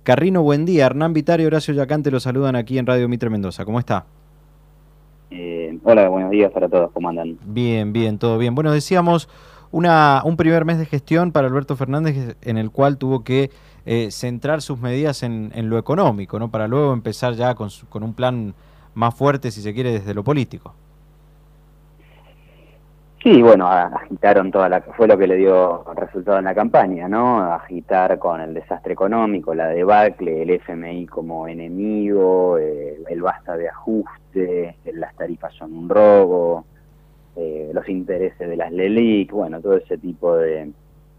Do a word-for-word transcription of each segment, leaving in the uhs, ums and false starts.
Carrino, buen día. Hernán Vittar y Horacio Yacante lo saludan aquí en Radio Mitre Mendoza. ¿Cómo está? Eh, hola, buenos días para todos, ¿cómo andan? Bien, bien, todo bien. Bueno, decíamos una, un primer mes de gestión para Alberto Fernández en el cual tuvo que eh, centrar sus medidas en, en lo económico, ¿no? Para luego empezar ya con, su, con un plan más fuerte, si se quiere, desde lo político. Sí, bueno, agitaron toda la... fue lo que le dio resultado en la campaña, ¿no? Agitar con el desastre económico, la debacle, el F M I como enemigo, eh, el basta de ajuste, las tarifas son un robo, eh, los intereses de las LELIC, bueno, todo ese tipo de,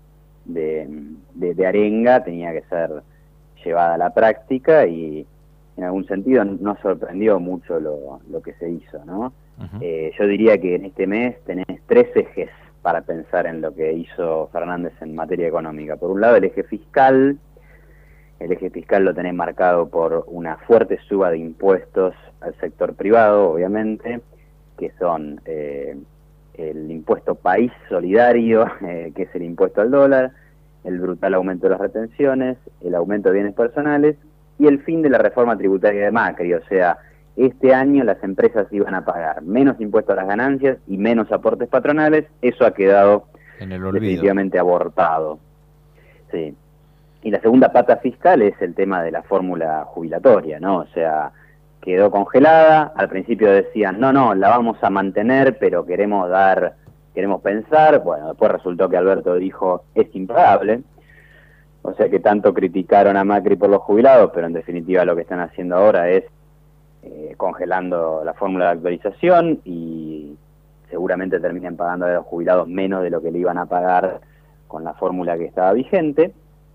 de, de, de arenga tenía que ser llevada a la práctica y en algún sentido no sorprendió mucho lo, lo que se hizo, ¿no? Uh-huh. eh, yo diría que en este mes tenés tres ejes para pensar en lo que hizo Fernández en materia económica. Por un lado, el eje fiscal. El eje fiscal lo tenés marcado por una fuerte suba de impuestos al sector privado, obviamente, que son eh, el impuesto país solidario, eh, que es el impuesto al dólar, el brutal aumento de las retenciones, el aumento de bienes personales y el fin de la reforma tributaria de Macri. O sea, este año las empresas iban a pagar menos impuestos a las ganancias y menos aportes patronales. Eso ha quedado en el olvido, definitivamente abortado. Sí. Y la segunda pata fiscal es el tema de la fórmula jubilatoria, ¿no? O sea, quedó congelada. Al principio decían, no, no, la vamos a mantener, pero queremos dar, queremos pensar. Bueno, después resultó que Alberto dijo, es impagable. O sea que tanto criticaron a Macri por los jubilados, pero en definitiva lo que están haciendo ahora es Eh, congelando la fórmula de actualización y seguramente terminen pagando a los jubilados menos de lo que le iban a pagar con la fórmula que estaba vigente.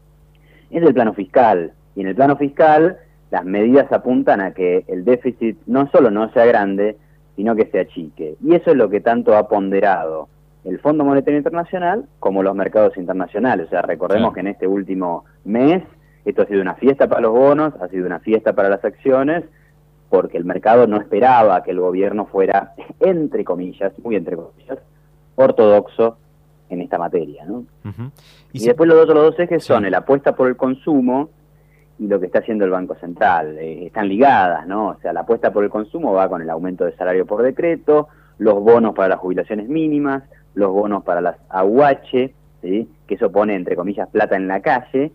Es el plano fiscal, y en el plano fiscal las medidas apuntan a que el déficit no solo no sea grande, sino que se achique. Y eso es lo que tanto ha ponderado el Fondo Monetario Internacional como los mercados internacionales. O sea, recordemos sí. que en este último mes esto ha sido una fiesta para los bonos, ha sido una fiesta para las acciones, porque el mercado no esperaba que el gobierno fuera, entre comillas, muy entre comillas, ortodoxo en esta materia, ¿no? Uh-huh. Y, y si... después los otros los dos ejes sí. son el apuesta por el consumo y lo que está haciendo el Banco Central. Eh, están ligadas, ¿no? O sea, la apuesta por el consumo va con el aumento de salario por decreto, los bonos para las jubilaciones mínimas, los bonos para las A U H, ¿sí? Que eso pone, entre comillas, plata en la calle,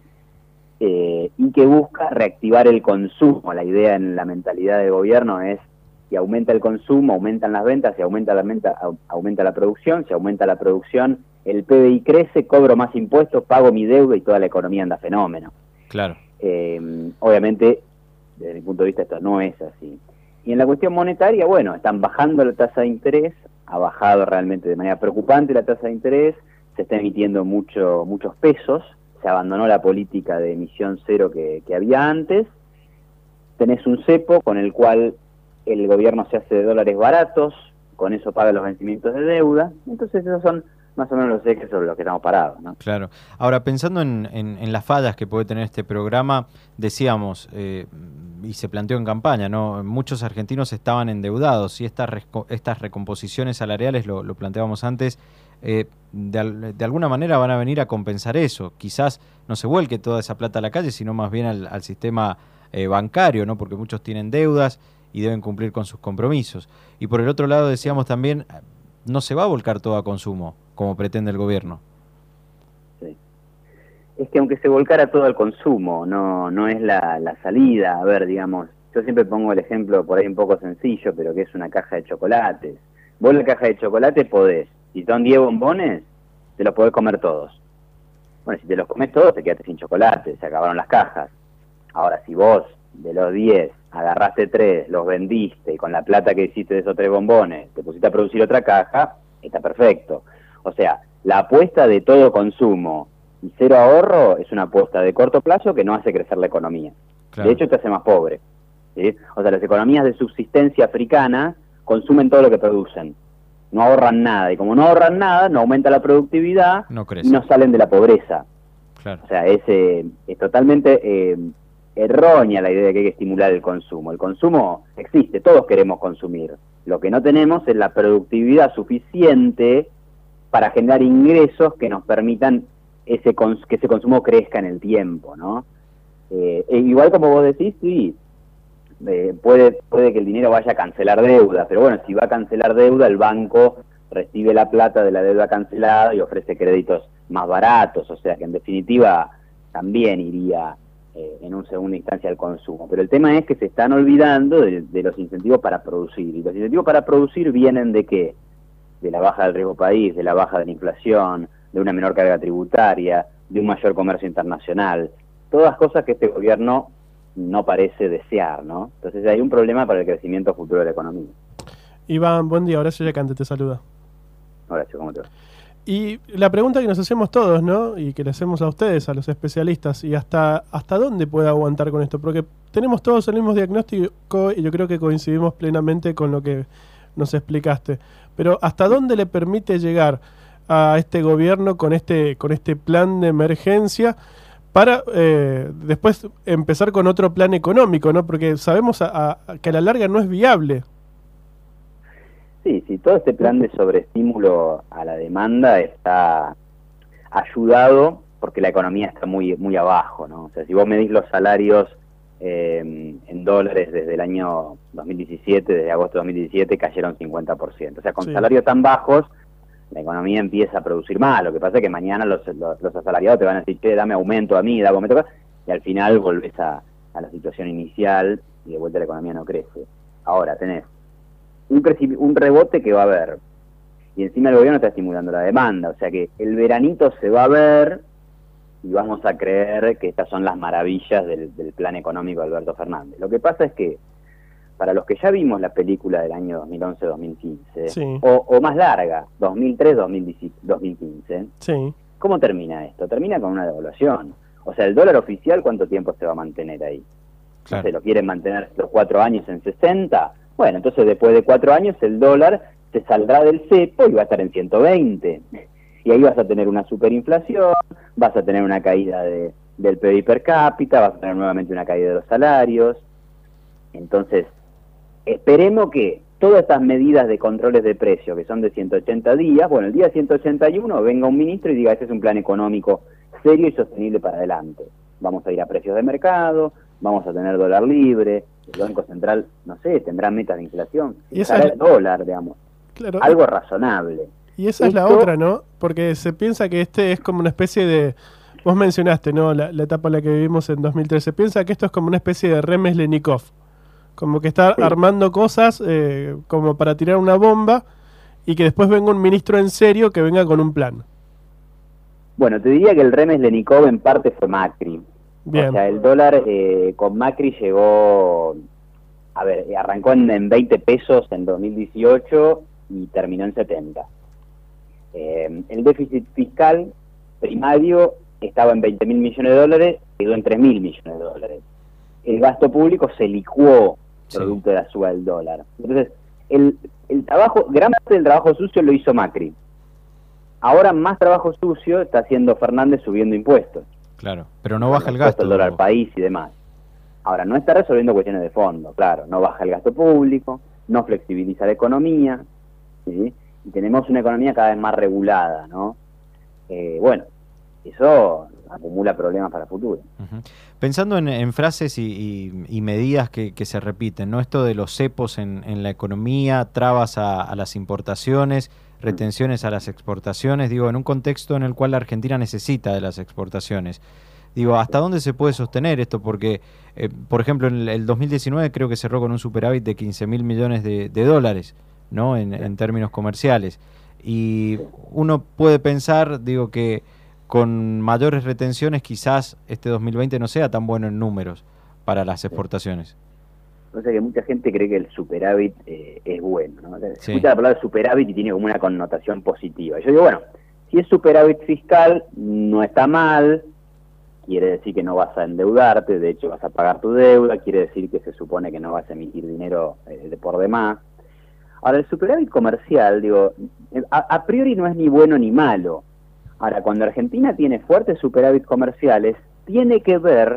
Eh, y que busca reactivar el consumo. La idea en la mentalidad del gobierno es si aumenta el consumo, aumentan las ventas, si aumenta la, venta, aumenta la producción, si aumenta la producción, el P B I crece, cobro más impuestos, pago mi deuda y toda la economía anda fenómeno. Claro. Eh, obviamente, desde mi punto de vista, esto no es así. Y en la cuestión monetaria, bueno, están bajando la tasa de interés, ha bajado realmente de manera preocupante la tasa de interés, se está emitiendo mucho, muchos pesos, se abandonó la política de emisión cero que, que había antes. Tenés un cepo con el cual el gobierno se hace de dólares baratos, con eso paga los vencimientos de deuda. Entonces esos son más o menos los ejes sobre los que estamos parados, ¿no? Claro. Ahora, pensando en, en, en las fallas que puede tener este programa, decíamos, eh, y se planteó en campaña, ¿no? Muchos argentinos estaban endeudados y estas, estas recomposiciones salariales, lo, lo planteábamos antes, eh, de, de alguna manera van a venir a compensar eso. Quizás no se vuelque toda esa plata a la calle, sino más bien al, al sistema eh, bancario, ¿no? Porque muchos tienen deudas y deben cumplir con sus compromisos. Y por el otro lado decíamos también, no se va a volcar todo a consumo, como pretende el gobierno. Sí. Es que aunque se volcara todo al consumo, no, no es la, la salida. A ver, digamos, yo siempre pongo el ejemplo por ahí un poco sencillo, pero que es una caja de chocolates. Vos la caja de chocolates podés, si son diez bombones, te los podés comer todos. Bueno, si te los comes todos, te quedaste sin chocolate, se acabaron las cajas. Ahora, si vos, de los diez, agarraste tres, los vendiste, y con la plata que hiciste de esos tres bombones, te pusiste a producir otra caja, está perfecto. O sea, la apuesta de todo consumo y cero ahorro es una apuesta de corto plazo que no hace crecer la economía. Claro. De hecho, te hace más pobre, ¿sí? O sea, las economías de subsistencia africana consumen todo lo que producen. No ahorran nada. Y como no ahorran nada, no aumenta la productividad no crece. Y no salen de la pobreza. Claro. O sea, es, eh, es totalmente eh, errónea la idea de que hay que estimular el consumo. El consumo existe, todos queremos consumir. Lo que no tenemos es la productividad suficiente para generar ingresos que nos permitan ese cons que ese consumo crezca en el tiempo, ¿no? Eh, e igual como vos decís, sí, eh, puede, puede que el dinero vaya a cancelar deuda, pero bueno, si va a cancelar deuda, el banco recibe la plata de la deuda cancelada y ofrece créditos más baratos, o sea que en definitiva también iría eh, en una segunda instancia al consumo. Pero el tema es que se están olvidando de, de los incentivos para producir, y los incentivos para producir vienen de ¿qué? De la baja del riesgo país, de la baja de la inflación, de una menor carga tributaria, de un mayor comercio internacional, todas cosas que este gobierno no parece desear, ¿no? Entonces hay un problema para el crecimiento futuro de la economía. Iván, buen día, Horacio Yacante te saluda. Horacio, ¿cómo te va? Y la pregunta que nos hacemos todos, ¿no? Y que le hacemos a ustedes, a los especialistas, y hasta, hasta dónde puede aguantar con esto, porque tenemos todos el mismo diagnóstico y yo creo que coincidimos plenamente con lo que nos explicaste. Pero ¿hasta dónde le permite llegar a este gobierno con este, con este plan de emergencia para eh, después empezar con otro plan económico, ¿no? Porque sabemos a, a, que a la larga no es viable. Sí, sí, todo este plan de sobreestímulo a la demanda está ayudado porque la economía está muy muy abajo, ¿no? O sea, si vos medís los salarios eh, en dólares desde el año dos mil diecisiete, desde agosto de dos mil diecisiete, cayeron cincuenta por ciento. O sea, con sí. salarios tan bajos, la economía empieza a producir más. Lo que pasa es que mañana los, los, los asalariados te van a decir, che, dame aumento a mí, dame aumento a mí, y al final volvés a, a la situación inicial y de vuelta la economía no crece. Ahora tenés un, un rebote que va a haber, y encima el gobierno está estimulando la demanda, o sea que el veranito se va a ver y vamos a creer que estas son las maravillas del, del plan económico de Alberto Fernández. Lo que pasa es que para los que ya vimos la película del año dos mil once dos mil quince, sí. o, o más larga, dos mil tres dos mil quince, sí. ¿cómo termina esto? Termina con una devaluación. O sea, el dólar oficial, ¿cuánto tiempo se va a mantener ahí? Claro. ¿Se lo quieren mantener los cuatro años en sesenta? Bueno, entonces después de cuatro años el dólar se saldrá del cepo y va a estar en ciento veinte. Y ahí vas a tener una superinflación, vas a tener una caída de, del P I B per cápita, vas a tener nuevamente una caída de los salarios. Entonces, esperemos que todas estas medidas de controles de precios, que son de ciento ochenta días, bueno, el día ciento ochenta y uno venga un ministro y diga, este es un plan económico serio y sostenible para adelante. Vamos a ir a precios de mercado, vamos a tener dólar libre, el Banco Central, no sé, tendrá metas de inflación, y esa es el dólar, digamos, claro, algo razonable. Y esa Esto, es la otra, ¿no? Porque se piensa que este es como una especie de... Vos mencionaste, ¿no? La, la etapa en la que vivimos en dos mil trece. Se piensa que esto es como una especie de Remeslenikov. Como que está sí. armando cosas eh, como para tirar una bomba y que después venga un ministro en serio que venga con un plan. Bueno, te diría que el Remeslenikov en parte fue Macri. Bien. O sea, el dólar eh, con Macri llegó... A ver, arrancó en, en veinte pesos en dos mil dieciocho y terminó en setenta. Eh, el déficit fiscal primario estaba en veinte mil millones de dólares, quedó en tres mil millones de dólares. El gasto público se licuó sí. producto de la suba del dólar. Entonces, el, el trabajo, gran parte del trabajo sucio lo hizo Macri. Ahora más trabajo sucio está haciendo Fernández subiendo impuestos. Claro, pero no baja el gasto. El dólar país y demás. Ahora, no está resolviendo cuestiones de fondo, claro. No baja el gasto público, no flexibiliza la economía, ¿sí? Y tenemos una economía cada vez más regulada, ¿no? Eh, bueno, eso acumula problemas para el futuro. Uh-huh. Pensando en, en frases y, y, y medidas que, que se repiten, ¿no? Esto de los cepos en, en la economía, trabas a, a las importaciones, retenciones a las exportaciones, digo, en un contexto en el cual la Argentina necesita de las exportaciones. Digo, ¿hasta dónde se puede sostener esto? Porque, eh, por ejemplo, en el, el dos mil diecinueve creo que cerró con un superávit de quince mil millones de, de dólares, ¿no? En, en términos comerciales. Y uno puede pensar, digo, que con mayores retenciones quizás este dos mil veinte no sea tan bueno en números para las exportaciones. O sea que mucha gente cree que el superávit eh, es bueno, ¿no? Se sí. escucha la palabra superávit y tiene como una connotación positiva. Yo digo, bueno, si es superávit fiscal, no está mal, quiere decir que no vas a endeudarte, de hecho vas a pagar tu deuda, quiere decir que se supone que no vas a emitir dinero eh, de por demás. Ahora, el superávit comercial, digo, a, a priori no es ni bueno ni malo. Ahora, cuando Argentina tiene fuertes superávit comerciales, tiene que ver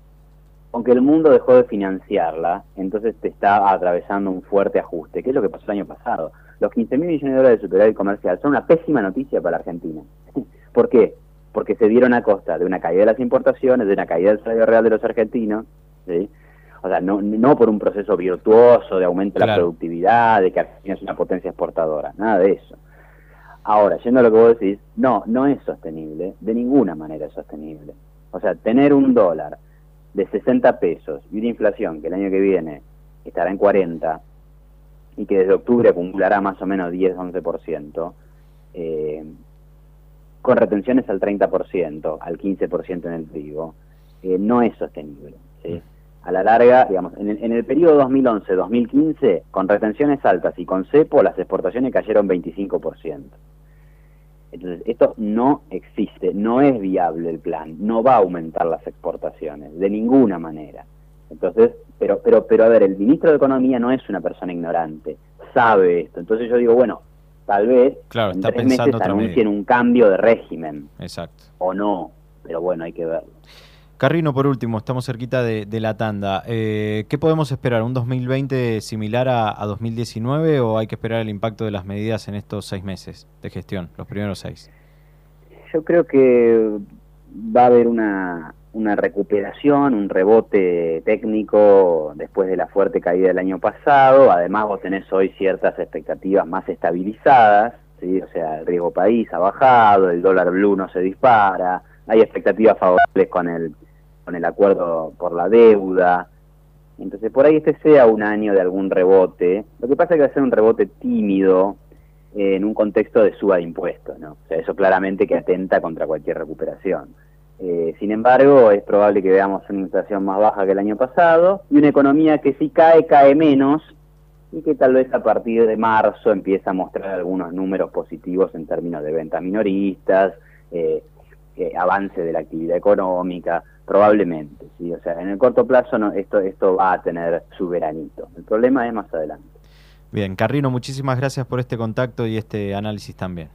con que el mundo dejó de financiarla, entonces te está atravesando un fuerte ajuste, que es lo que pasó el año pasado. Los quince mil millones de dólares de superávit comercial son una pésima noticia para Argentina. ¿Por qué? porque se dieron a costa de una caída de las importaciones, de una caída del salario real de los argentinos, ¿sí? O sea, no, no por un proceso virtuoso de aumento de la Claro. productividad, de que Argentina es una potencia exportadora, nada de eso. Ahora, yendo a lo que vos decís, no, no es sostenible, de ninguna manera es sostenible. O sea, tener un dólar de sesenta pesos y una inflación que el año que viene estará en cuarenta y que desde octubre acumulará más o menos diez a once por ciento, eh, con retenciones al treinta por ciento, al quince por ciento en el trigo, eh, no es sostenible, ¿sí? A la larga, digamos, en el, en el periodo dos mil once a dos mil quince, con retenciones altas y con cepo, las exportaciones cayeron veinticinco por ciento. Entonces, esto no existe, no es viable el plan, no va a aumentar las exportaciones, de ninguna manera. Entonces, pero, pero, pero a ver, el ministro de Economía no es una persona ignorante, sabe esto. Entonces yo digo, bueno, tal vez Claro, en está tres pensando meses otra anuncien medida. un cambio de régimen, Exacto. o no, pero bueno, hay que verlo. Carrino, por último, estamos cerquita de, de la tanda. Eh, ¿Qué podemos esperar? ¿Un dos mil veinte similar a, a dos mil diecinueve o hay que esperar el impacto de las medidas en estos seis meses de gestión, los primeros seis? Yo creo que va a haber una, una recuperación, un rebote técnico después de la fuerte caída del año pasado. Además, vos tenés hoy ciertas expectativas más estabilizadas, ¿sí? O sea, el riesgo país ha bajado, el dólar blue no se dispara, hay expectativas favorables con el con el acuerdo por la deuda. Entonces, por ahí este sea un año de algún rebote. Lo que pasa es que va a ser un rebote tímido, eh, en un contexto de suba de impuestos, ¿no? O sea, eso claramente que atenta contra cualquier recuperación. Eh, sin embargo, es probable que veamos una inflación más baja que el año pasado y una economía que si cae, cae menos y que tal vez a partir de marzo empieza a mostrar algunos números positivos en términos de ventas minoristas, eh, eh, avance de la actividad económica, probablemente, ¿sí? O sea, en el corto plazo no, esto, esto va a tener su veranito. El problema es más adelante. Bien, Carrino, muchísimas gracias por este contacto y este análisis también.